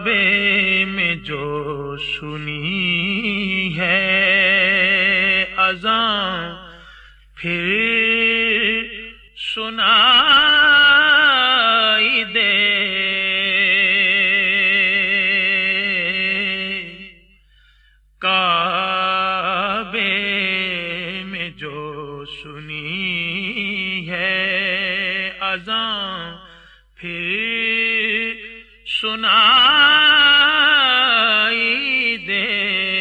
میں جو سنی ہے اذان پھر سنائی دے، کعبے میں جو سنی ہے اذان پھر سنائی دے،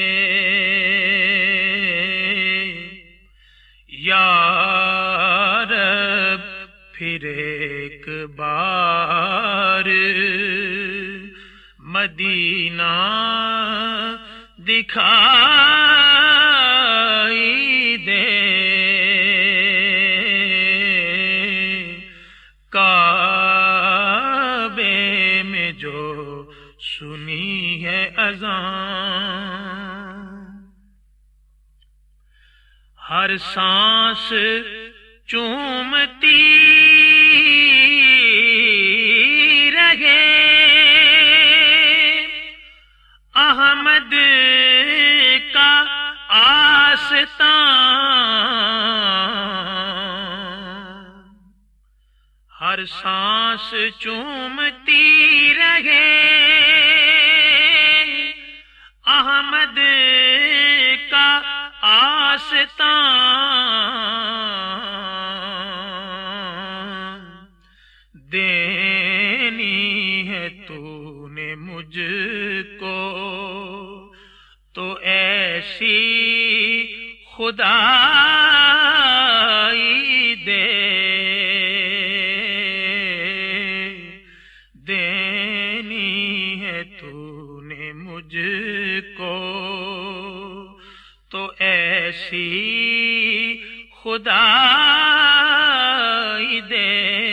یا رب پھر ایک بار مدینہ دکھائی دے، کعبے میں جو سنی ہے اذان، ہر سانس چومتی رہے احمد کا آستان، ہر سانس چومتی رہے احمد کا آستان، دینی ہے تو نے مجھ کو تو ایسی خدائی دے، دینی ہے تو نے مجھ کو تو ایسی خدائی دے،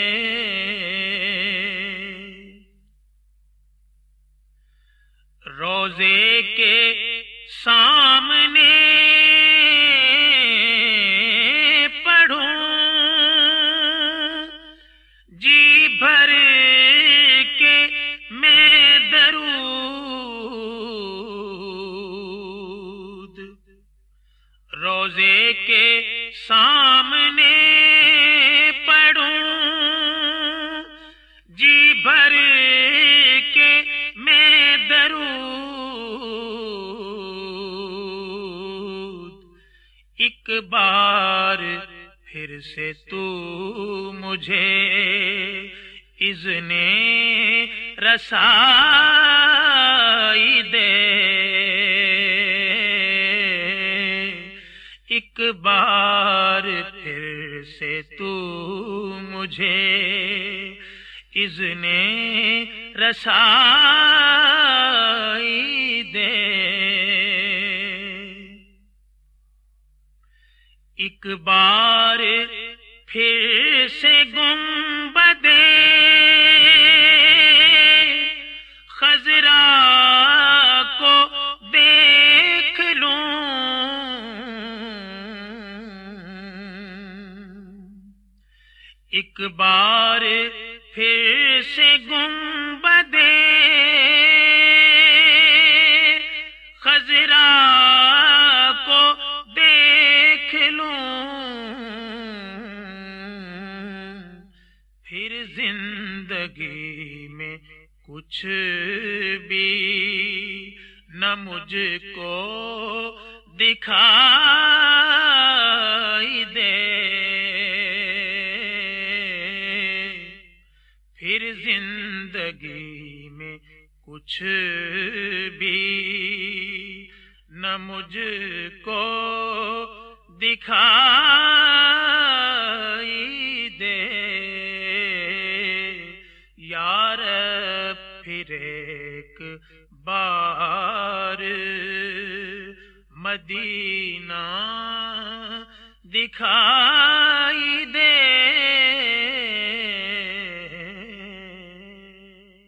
روزے کے سامنے پڑھوں جی بھر کے میں درود، روزے کے سامنے پڑھوں جی بھر کے میں درود، ایک بار پھر سے تو مجھے اذن رسائی دے، ایک بار پھر سے تو مجھے اذن رسائی دے، ایک بار پھر سے گنبد خضرا کو دیکھ لوں، ایک بار پھر سے گنبد خضرا کو دیکھ لوں، پھر زندگی میں کچھ بھی نہ مجھ کو دکھائی دے، پھر زندگی میں کچھ بھی نہ مجھ کو دکھائی دے، یا رب پھر ایک بار مدینہ دکھائی دے۔